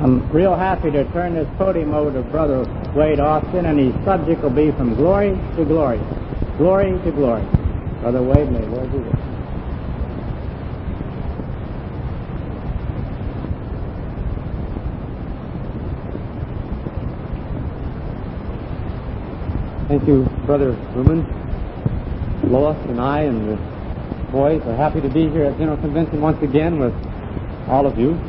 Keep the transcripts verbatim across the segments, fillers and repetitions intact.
I'm real happy to turn this podium over to Brother Wade Austin, and his subject will be From Glory to Glory. Glory to Glory. Brother Wade, may the Lord be with you. Thank you, Brother Ruben. Lois and I and the boys are happy to be here at General Convention once again with all of you.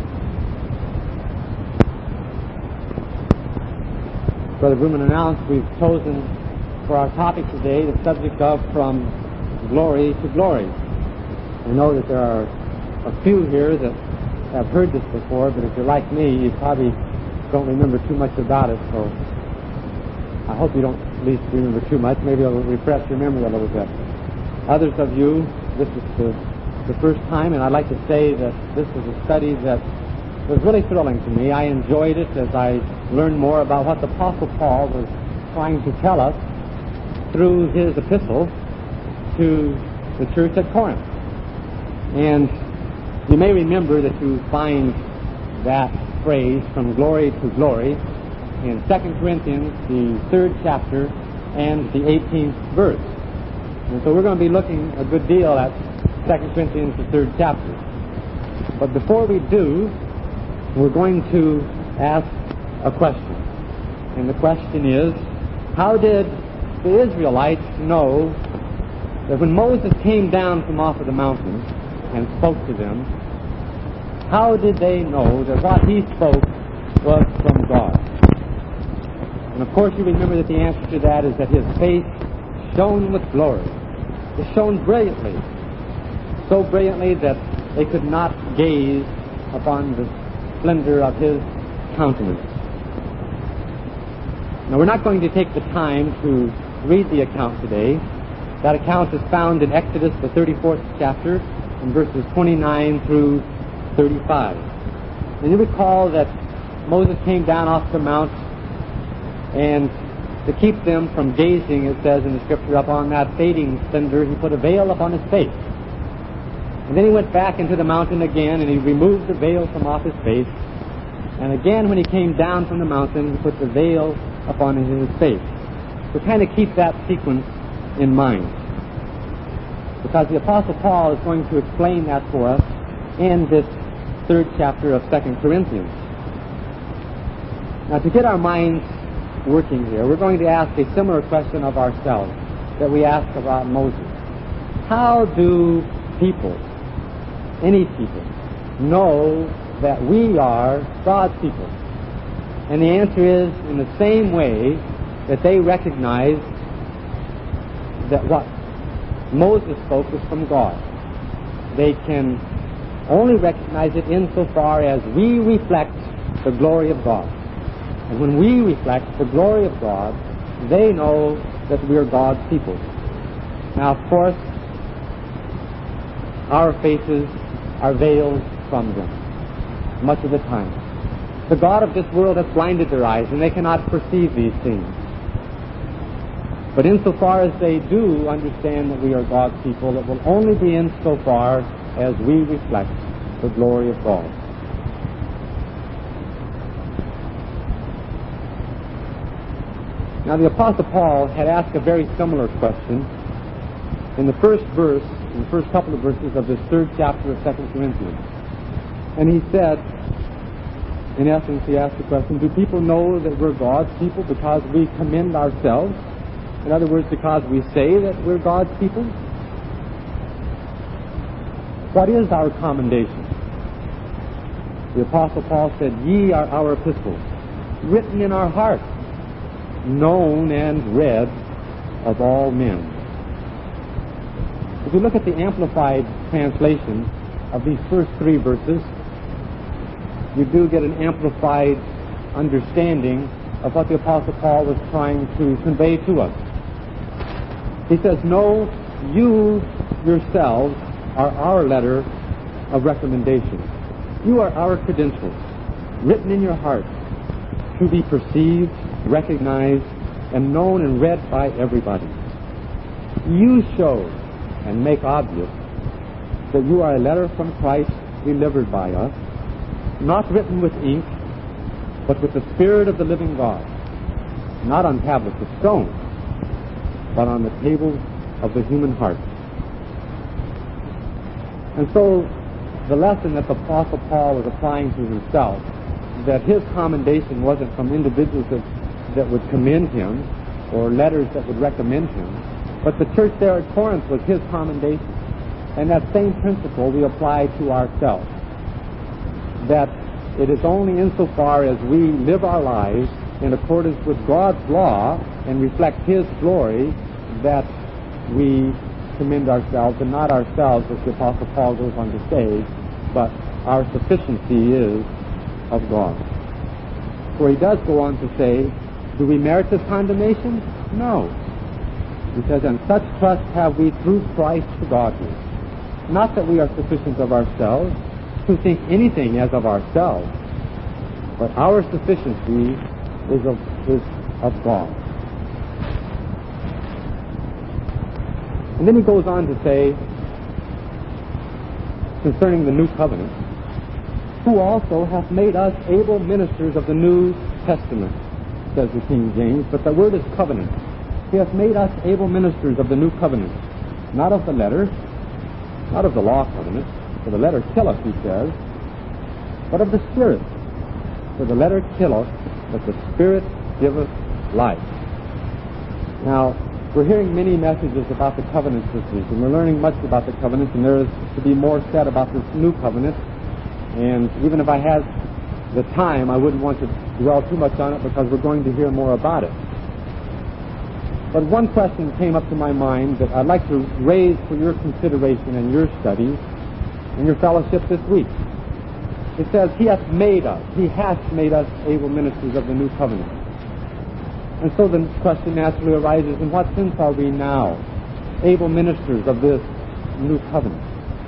Brother Ruben announced we've chosen for our topic today the subject of From Glory to Glory. I know that there are a few here that have heard this before, but if you're like me, you probably don't remember too much about it, so I hope you don't at least remember too much. Maybe it'll refresh your memory a little bit. Others of you, this is the, the first time, and I'd like to say that this was a study that was really thrilling to me. I enjoyed it as I learned more about what the Apostle Paul was trying to tell us through his epistle to the church at Corinth. And you may remember that you find that phrase, from glory to glory, in Second Corinthians, the third chapter, and the eighteenth verse. And so we're going to be looking a good deal at Second Corinthians, the third chapter. But before we do, we're going to ask a question. And the question is, how did the Israelites know that when Moses came down from off of the mountain and spoke to them, how did they know that what he spoke was from God? And of course you remember that the answer to that is that his face shone with glory. It shone brilliantly. So brilliantly that they could not gaze upon the splendor of his countenance. Now we're not going to take the time to read the account today. That account is found in Exodus, the thirty-fourth chapter, in verses twenty-nine through thirty-five. And you recall that Moses came down off the mount, and to keep them from gazing, it says in the scripture, upon that fading splendor, he put a veil upon his face. And then he went back into the mountain again, and he removed the veil from off his face. And again, when he came down from the mountain, he put the veil upon his face. So kind of keep that sequence in mind, because the Apostle Paul is going to explain that for us in this third chapter of Second Corinthians. Now, to get our minds working here, we're going to ask a similar question of ourselves that we asked about Moses. How do people, any people, know that we are God's people? And the answer is in the same way that they recognize that what Moses spoke was from God. They can only recognize it insofar as we reflect the glory of God. And when we reflect the glory of God, they know that we are God's people. Now, of course, our faces are veiled from them much of the time. The God of this world has blinded their eyes, and they cannot perceive these things. But insofar as they do understand that we are God's people, it will only be insofar as we reflect the glory of God. Now, the Apostle Paul had asked a very similar question in the first verse, in the first couple of verses of this third chapter of Second Corinthians. And he said, in essence, he asked the question, do people know that we're God's people because we commend ourselves? In other words, because we say that we're God's people? What is our commendation? The Apostle Paul said, ye are our epistles, written in our hearts, known and read of all men. If you look at the Amplified translation of these first three verses, you do get an amplified understanding of what the Apostle Paul was trying to convey to us. He says, no, you yourselves are our letter of recommendation. You are our credentials, written in your heart, to be perceived, recognized, and known and read by everybody. You show and make obvious that you are a letter from Christ delivered by us, not written with ink, but with the Spirit of the living God, not on tablets of stone, but on the tables of the human heart. And so the lesson that the Apostle Paul was applying to himself, that his commendation wasn't from individuals that, that would commend him or letters that would recommend him, but the church there at Corinth was his commendation. And that same principle we apply to ourselves, that it is only insofar as we live our lives in accordance with God's law and reflect His glory that we commend ourselves, and not ourselves, as the Apostle Paul goes on to say, but our sufficiency is of God. For he does go on to say, do we merit this condemnation? No. He says, and such trust have we through Christ to Godward. Not that we are sufficient of ourselves, to think anything as of ourselves, but our sufficiency is of, is of God. And then he goes on to say, concerning the new covenant, who also hath made us able ministers of the New Testament, says the King James, but the word is covenant. He hath made us able ministers of the new covenant, not of the letter, not of the law covenant, for the letter killeth, he says, but of the Spirit. For the letter killeth, but the Spirit giveth life. Now, we're hearing many messages about the covenants this week, and we're learning much about the covenants, and there is to be more said about this new covenant. And even if I had the time, I wouldn't want to dwell too much on it because we're going to hear more about it. But one question came up to my mind that I'd like to raise for your consideration and your study and your fellowship this week. It says, He hath made us, He hath made us able ministers of the new covenant. And so the question naturally arises, in what sense are we now able ministers of this new covenant?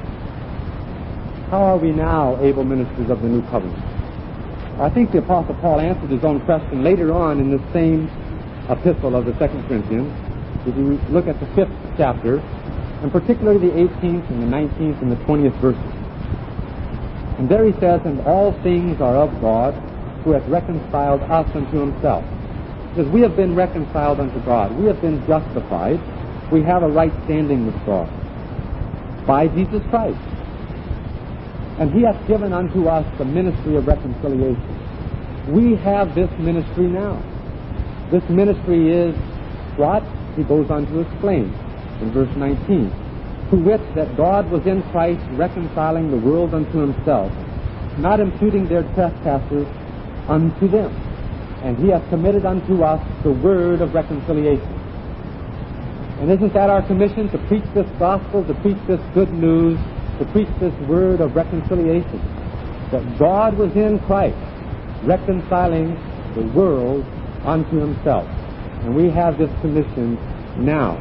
How are we now able ministers of the new covenant? I think the Apostle Paul answered his own question later on in this same epistle of the Second Corinthians. If you look at the fifth chapter, and particularly the eighteenth and the nineteenth and the twentieth verses. And there he says, and all things are of God, who hath reconciled us unto Himself. Because we have been reconciled unto God. We have been justified. We have a right standing with God by Jesus Christ. And He hath given unto us the ministry of reconciliation. We have this ministry now. This ministry is what? He goes on to explain in verse nineteen. To wit, that God was in Christ reconciling the world unto Himself, not imputing their trespasses unto them. And He hath committed unto us the word of reconciliation. And isn't that our commission, to preach this gospel, to preach this good news, to preach this word of reconciliation? That God was in Christ reconciling the world unto Himself. And we have this commission now.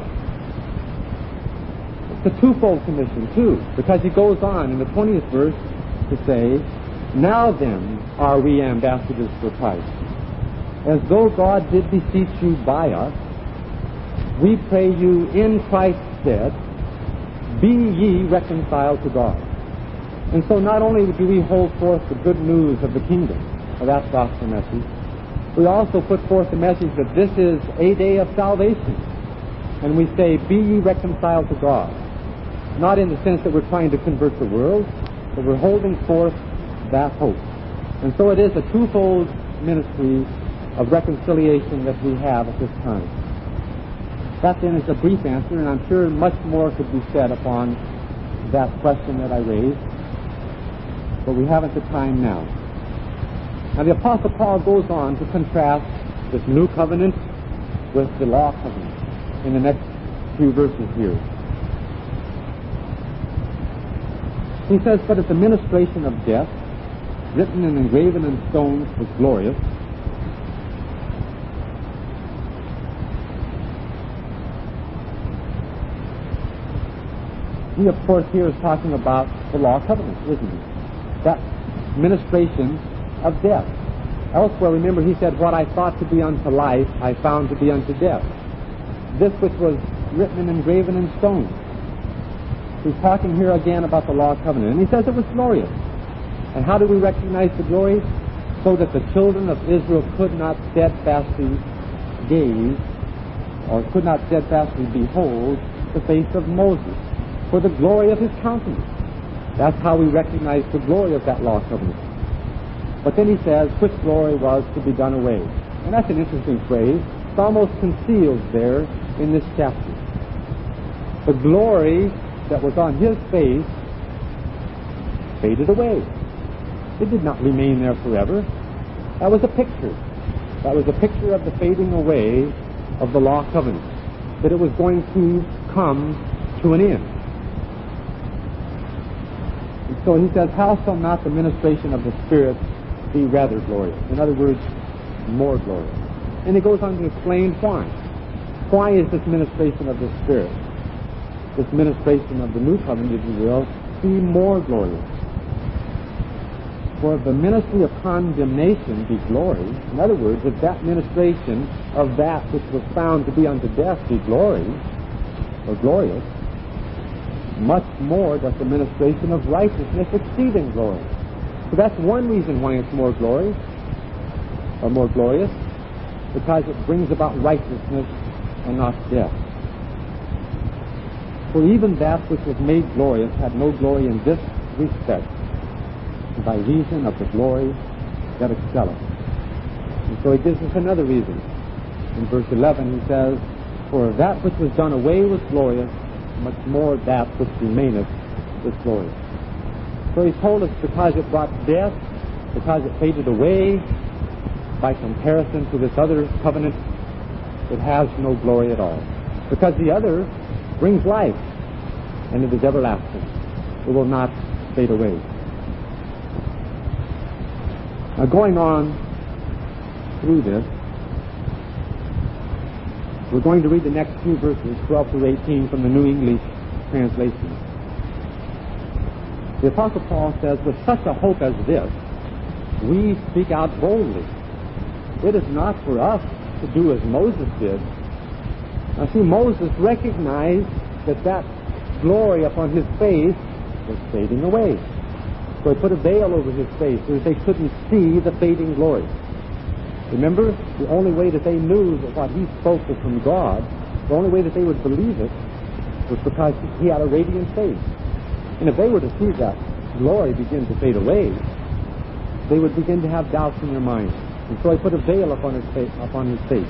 It's a twofold commission, too, because he goes on in the twentieth verse to say, now then are we ambassadors for Christ. As though God did beseech you by us, we pray you in Christ's stead, be ye reconciled to God. And so not only do we hold forth the good news of the kingdom, of that gospel message, we also put forth the message that this is a day of salvation. And we say, be ye reconciled to God. Not in the sense that we're trying to convert the world, but we're holding forth that hope. And so it is a twofold ministry of reconciliation that we have at this time. That then is a brief answer, and I'm sure much more could be said upon that question that I raised, but we haven't the time now. Now the Apostle Paul goes on to contrast this new covenant with the law covenant in the next few verses here. He says, but if the ministration of death, written and engraven in stones, was glorious, he, of course, here is talking about the law covenant, isn't he? That ministration of death. Elsewhere, remember, he said, what I thought to be unto life, I found to be unto death. This which was written and engraven in stone. He's talking here again about the law covenant. And he says it was glorious. And how do we recognize the glory? so that the children of Israel could not steadfastly gaze, or could not steadfastly behold the face of Moses for the glory of his countenance. That's how we recognize the glory of that law covenant. But then he says, which glory was to be done away. And that's an interesting phrase. It's almost concealed there in this chapter. The glory that was on his face faded away. It did not remain there forever. That was a picture. That was a picture of the fading away of the law covenant, that it was going to come to an end. And so he says, how shall not the ministration of the Spirit be rather glorious? In other words, more glorious. And he goes on to explain why. Why is this ministration of the Spirit, this ministration of the new covenant, if you will, be more glorious? For if the ministry of condemnation be glory, in other words, if that ministration of that which was found to be unto death be glory, or glorious, much more does the ministration of righteousness exceed in glory. So that's one reason why it's more glory, or more glorious, because it brings about righteousness and not death. For even that which was made glorious had no glory in this respect, by reason of the glory that excelleth. And so he gives us another reason. In verse eleven he says, for that which was done away was glorious, much more that which remaineth is glorious. So he told us because it brought death, because it faded away, by comparison to this other covenant, it has no glory at all. Because the other brings life, and it is everlasting. It will not fade away. Now, going on through this, we're going to read the next few verses, twelve through eighteen, from the New English Translation. The Apostle Paul says, with such a hope as this, we speak out boldly. It is not for us to do as Moses did. Now, see, Moses recognized that that glory upon his face was fading away. So he put a veil over his face so that they couldn't see the fading glory. Remember, the only way that they knew that what he spoke was from God, the only way that they would believe it was because he had a radiant face. And if they were to see that glory begin to fade away, they would begin to have doubts in their minds. And so he put a veil upon his face. Upon his face.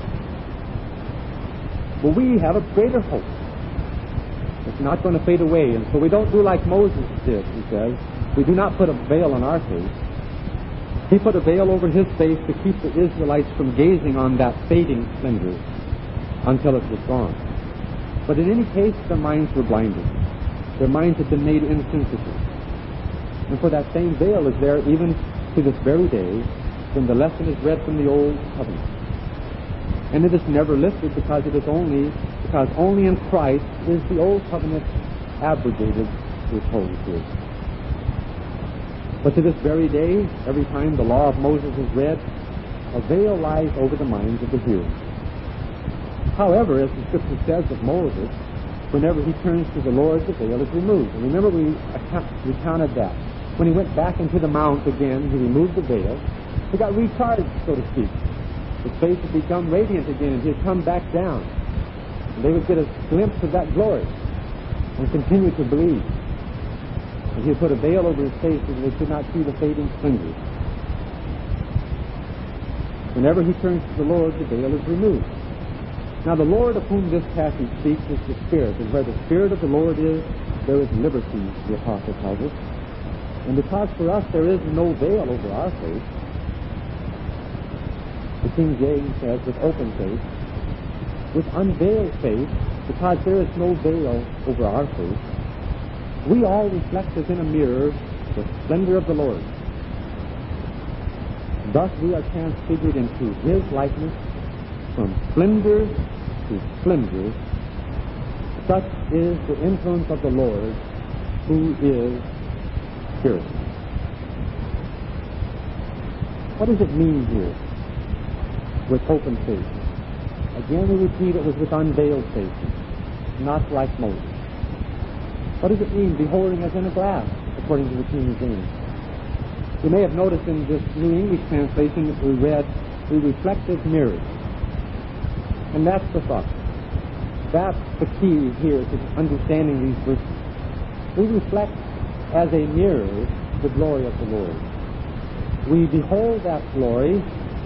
But we have a greater hope. It's not going to fade away. And so we don't do like Moses did, he says. We do not put a veil on our face. He put a veil over his face to keep the Israelites from gazing on that fading splendor until it was gone. But in any case, their minds were blinded. Their minds had been made insensitive. And for that same veil is there even to this very day when the lesson is read from the Old Covenant. And it is never lifted because it is only, because only in Christ is the Old Covenant abrogated to its holy truth. But to this very day, every time the law of Moses is read, a veil lies over the minds of the hearers. However, as the Scripture says of Moses, whenever he turns to the Lord, the veil is removed. And remember, we recounted that. When he went back into the mount again, he removed the veil. He got recharged, so to speak. His face had become radiant again, and he had come back down. And they would get a glimpse of that glory and continue to believe. And he had put a veil over his face so that they could not see the fading splendor. Whenever he turns to the Lord, the veil is removed. Now, the Lord of whom this passage speaks is the Spirit, and where the Spirit of the Lord is, there is liberty, the Apostle tells us. And because for us there is no veil over our face, the King James says, with open face, with unveiled face, because there is no veil over our face, we all reflect as in a mirror the splendor of the Lord. Thus we are transfigured into his likeness from splendor to splendor. Such is the influence of the Lord, who is Spirit. What does it mean here with open faces? Again, we repeat, it was with unveiled faces, not like Moses. What does it mean, beholding as in a glass, according to the King James? You may have noticed in this New English translation that we read, we reflect as mirrors. And that's the thought. That's the key here to understanding these verses. We reflect as a mirror the glory of the Lord. We behold that glory.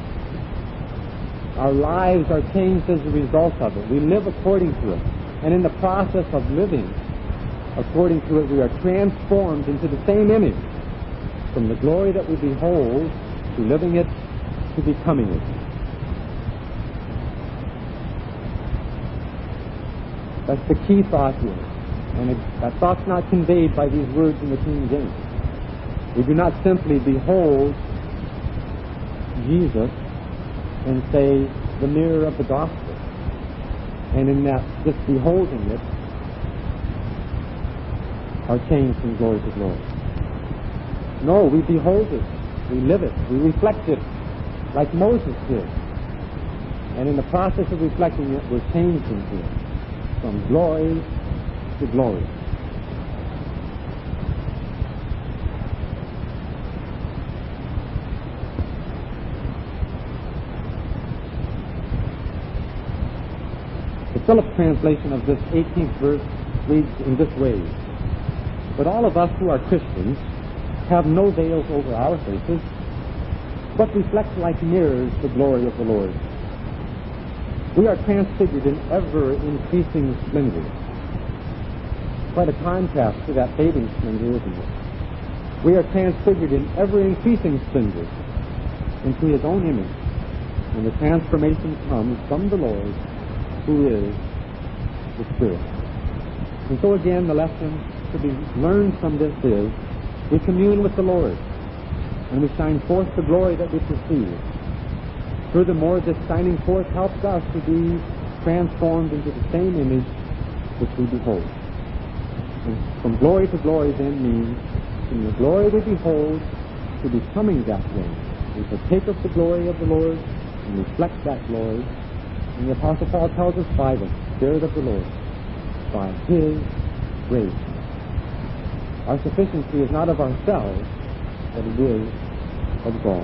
Our lives are changed as a result of it. We live according to it. And in the process of living according to it, we are transformed into the same image, from the glory that we behold to living it to becoming it. That's the key thought here. And it, that thought's not conveyed by these words in the King James. We do not simply behold Jesus and say, the mirror of the gospel. And in that, just beholding it, are changed from glory to glory. No, we behold it, we live it, we reflect it, like Moses did. And in the process of reflecting it, we're changed into it, from glory to glory. The Phillips translation of this eighteenth verse reads in this way: but all of us who are Christians have no veils over our faces, but reflect like mirrors the glory of the Lord. We are transfigured in ever-increasing splendor. Quite a contrast to that fading splendor, isn't it? We are transfigured in ever-increasing splendor into His own image, and the transformation comes from the Lord, who is the Spirit. And so again, the lesson to be learned from this is, we commune with the Lord, and we shine forth the glory that we perceive. Furthermore, this shining forth helps us to be transformed into the same image which we behold. And from glory to glory then means, from the glory we behold to becoming that way. We partake of the glory of the Lord and reflect that glory. And the Apostle Paul tells us, by the Spirit of the Lord, by His grace. Our sufficiency is not of ourselves, but it is of God.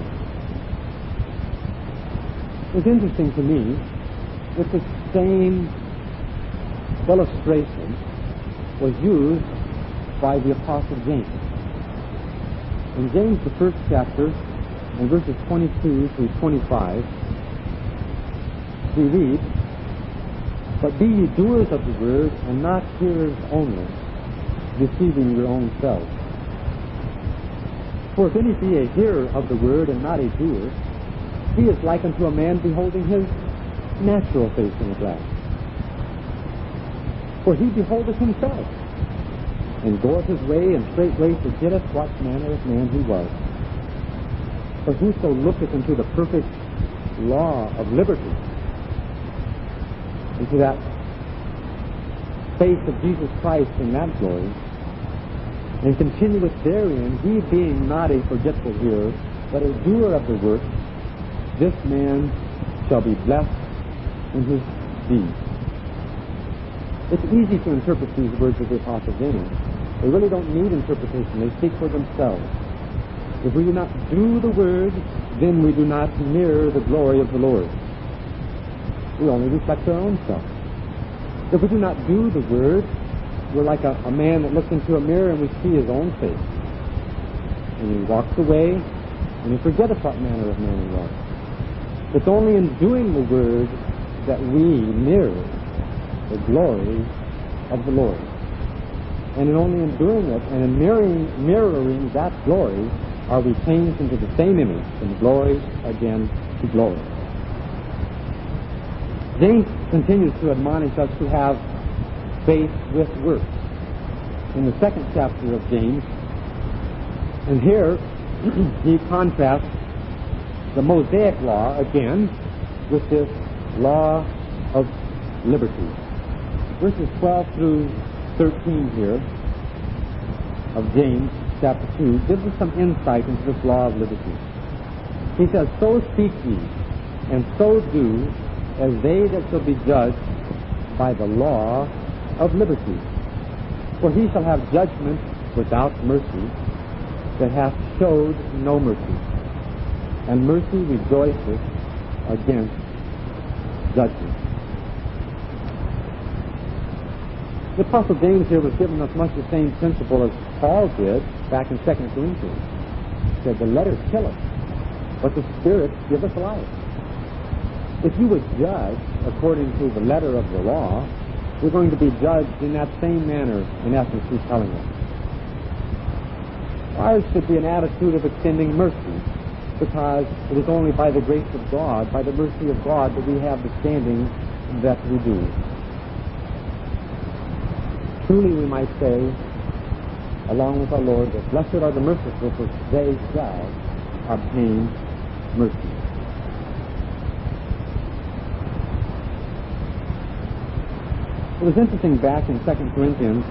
It's interesting to me that the same illustration was used by the Apostle James. In James, the first chapter, in verses twenty-two through twenty-five, we read, but be ye doers of the word, and not hearers only, deceiving your own selves. For if any be a hearer of the word and not a doer, he is like unto a man beholding his natural face in a glass. For he beholdeth himself, and goeth his way, and straightway forgetteth what manner of man he was. But whoso looketh into the perfect law of liberty, into that face of Jesus Christ in that glory, and continueth therein, he being not a forgetful hearer, but a doer of the work, this man shall be blessed in his deed. It's easy to interpret these words of the Apostle James. They really don't need interpretation. They speak for themselves. If we do not do the word, then we do not mirror the glory of the Lord. We only reflect our own self. If we do not do the word, we're like a, a man that looks into a mirror and we see his own face. And he walks away and he forgetteth what manner of man he was. It's only in doing the word that we mirror the glory of the Lord. And in only in doing it and in mirroring, mirroring that glory are we changed into the same image, from glory again to glory. James continues to admonish us to have faith with works in the second chapter of James. And here he contrasts the Mosaic law again with this law of liberty. Verses twelve through thirteen here of James chapter two gives us some insight into this law of liberty. He says, so speak ye, and so do, as they that shall be judged by the law of liberty. For he shall have judgment without mercy, that hath showed no mercy, and mercy rejoiceth against judgment. The Apostle James here was giving us much the same principle as Paul did back in Second Corinthians. He said, the letters kill us, but the Spirit giveth life. If you would judge according to the letter of the law, we're going to be judged in that same manner, in essence, he's telling us. Ours should be an attitude of extending mercy, because it is only by the grace of God, by the mercy of God, that we have the standing that we do. Truly we might say, along with our Lord, that blessed are the merciful, for they shall obtain mercy. It was interesting back in Second Corinthians,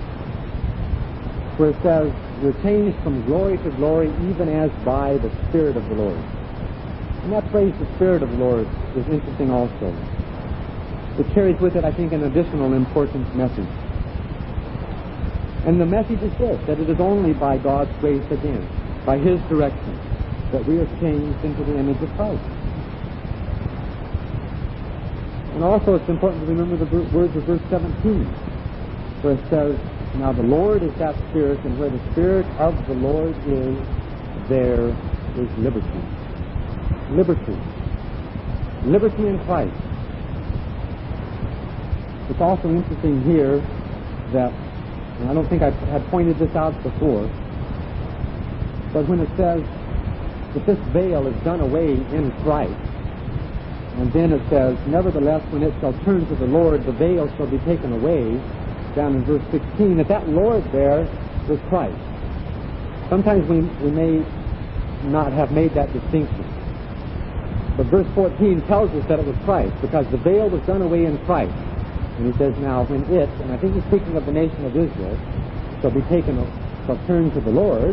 where it says, we're changed from glory to glory, even as by the Spirit of the Lord. And that phrase, the Spirit of the Lord, is interesting also. It carries with it, I think, an additional important message. And the message is this, that it is only by God's grace again, by His direction, that we are changed into the image of Christ. And also it's important to remember the words of verse seventeen, where it says, now the Lord is that Spirit, and where the Spirit of the Lord is, there is liberty. Liberty. Liberty in Christ. It's also interesting here that, and I don't think I had pointed this out before, but when it says that this veil is done away in Christ, and then it says, nevertheless, when it shall turn to the Lord, the veil shall be taken away, down in verse sixteen, that that Lord there was Christ. Sometimes we, we may not have made that distinction. But verse fourteen tells us that it was Christ, because the veil was done away in Christ. And he says, now when it, and I think he's speaking of the nation of Israel, shall be taken, shall turn to the Lord,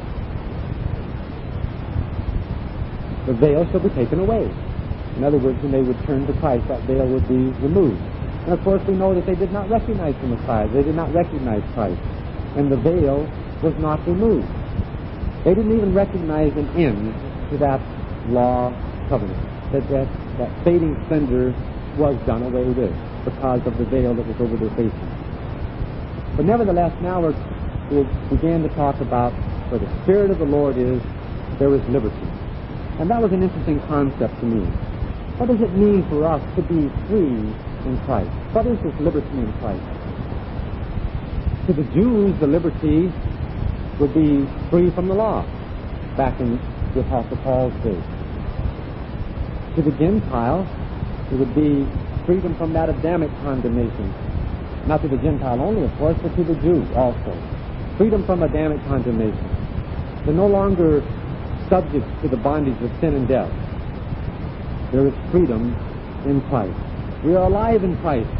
the veil shall be taken away. In other words, when they would turn to Christ, that veil would be removed. And of course we know that they did not recognize the Messiah. They did not recognize Christ. And the veil was not removed. They didn't even recognize an end to that law covenant. That, that, that fading splendor was done away with because of the veil that was over their faces. But nevertheless, now we're, we began to talk about where the Spirit of the Lord is, there is liberty. And that was an interesting concept to me. What does it mean for us to be free in Christ? What is this liberty in Christ? To the Jews, the liberty would be free from the law, back in the Apostle Paul's day. To the Gentile, it would be freedom from that Adamic condemnation. Not to the Gentile only, of course, but to the Jew also. Freedom from Adamic condemnation. They're no longer subject to the bondage of sin and death. There is freedom in Christ. We are alive in Christ.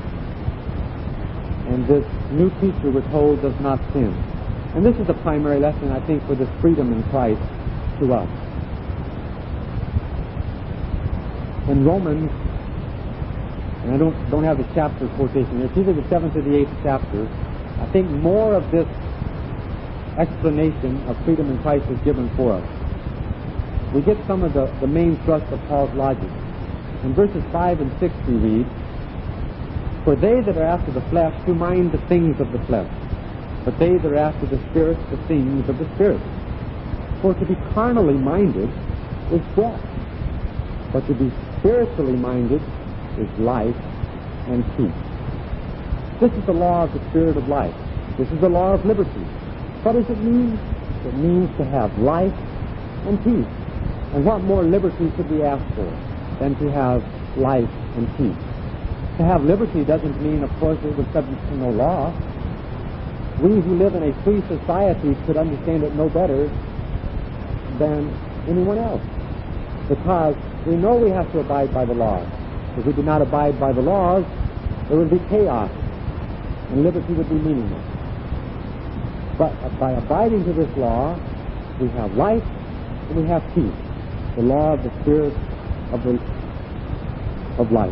And this new creature, we're told, does not sin. And this is the primary lesson, I think, for this freedom in Christ to us. In Romans, and I don't don't have the chapter quotation here, it's either the seventh or the eighth chapter, I think more of this explanation of freedom in Christ is given for us. We get some of the, the main thrust of Paul's logic. In verses five and six we read, for they that are after the flesh do mind the things of the flesh, but they that are after the Spirit, the things of the Spirit. For to be carnally minded is death, but to be spiritually minded is life and peace. This is the law of the Spirit of life. This is the law of liberty. What does it mean? It means to have life and peace. And what more liberty could we ask for than to have life and peace? To have liberty doesn't mean, of course, that we're subject to no law. We who live in a free society could understand it no better than anyone else, because we know we have to abide by the laws. If we did not abide by the laws, there would be chaos, and liberty would be meaningless. But by abiding to this law, we have life and we have peace. The law of the Spirit of the of life.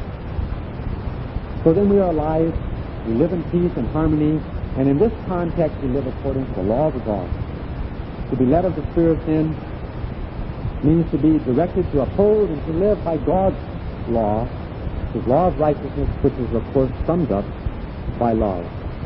So then we are alive, we live in peace and harmony, and in this context we live according to the law of God. To be led of the Spirit, then, means to be directed to uphold and to live by God's law, His law of righteousness, which is, of course, summed up by love.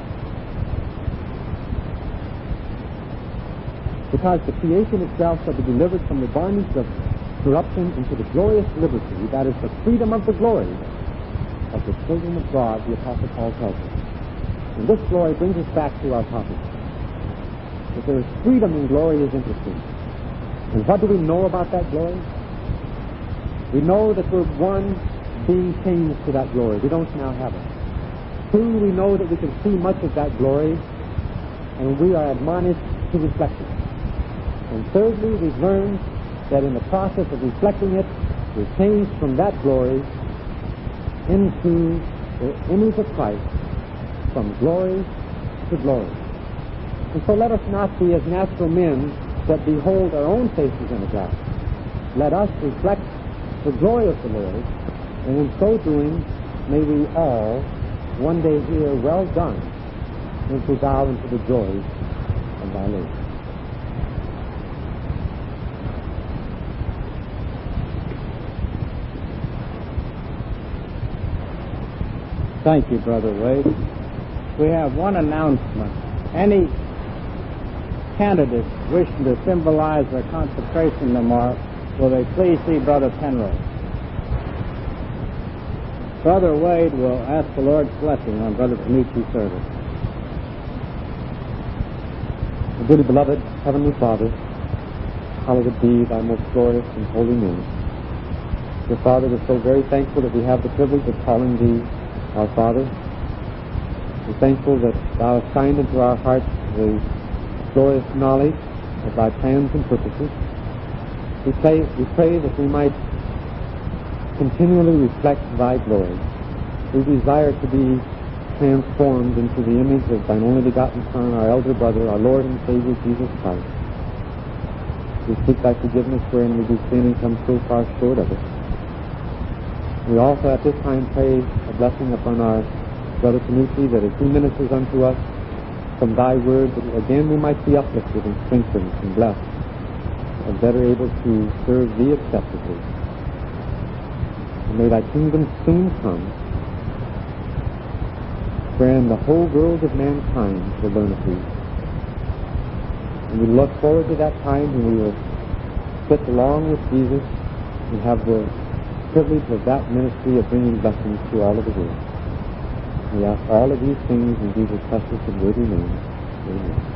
Because the creation itself shall be delivered from the bondage of corruption into the glorious liberty, that is the freedom of the glory of the children of God, the Apostle Paul tells us. And this glory brings us back to our topic. That there is freedom in glory is interesting. And what do we know about that glory? We know that we're, one, being changed to that glory. We don't now have it. Two, we know that we can see much of that glory, and we are admonished to reflect it. And thirdly, we've learned that in the process of reflecting it, we're changed from that glory into the image of Christ, from glory to glory. And so let us not be as natural men that behold our own faces in a glass. Let us reflect the glory of the Lord, and in so doing, may we all one day hear, "Well done, enter thou into the joys of thy Lord." Thank you, Brother Wade. We have one announcement. Any candidates wishing to symbolize their consecration tomorrow, will they please see Brother Penrose? Brother Wade will ask the Lord's blessing on Brother Panucci's service. Dearly beloved Heavenly Father, hallowed be thy most glorious and holy name. Dear Father, we're so very thankful that we have the privilege of calling thee our Father. We're thankful that thou hast signed into our hearts the glorious knowledge of thy plans and purposes. We pray, we pray that we might continually reflect thy glory. We desire to be transformed into the image of thine only begotten Son, our elder brother, our Lord and Savior, Jesus Christ. We seek thy forgiveness wherein we do sin and come so far short of it. We also at this time pray a blessing upon our Brother Panucci, that as he ministers unto us from thy word, that again we might be uplifted and strengthened and blessed, and better able to serve thee acceptably. And may thy kingdom soon come, wherein the whole world of mankind will learn of thee. And we look forward to that time when we will sit along with Jesus and have the privilege of that ministry of bringing blessings to all of the world. We ask all of these things in Jesus' precious and worthy name. Amen.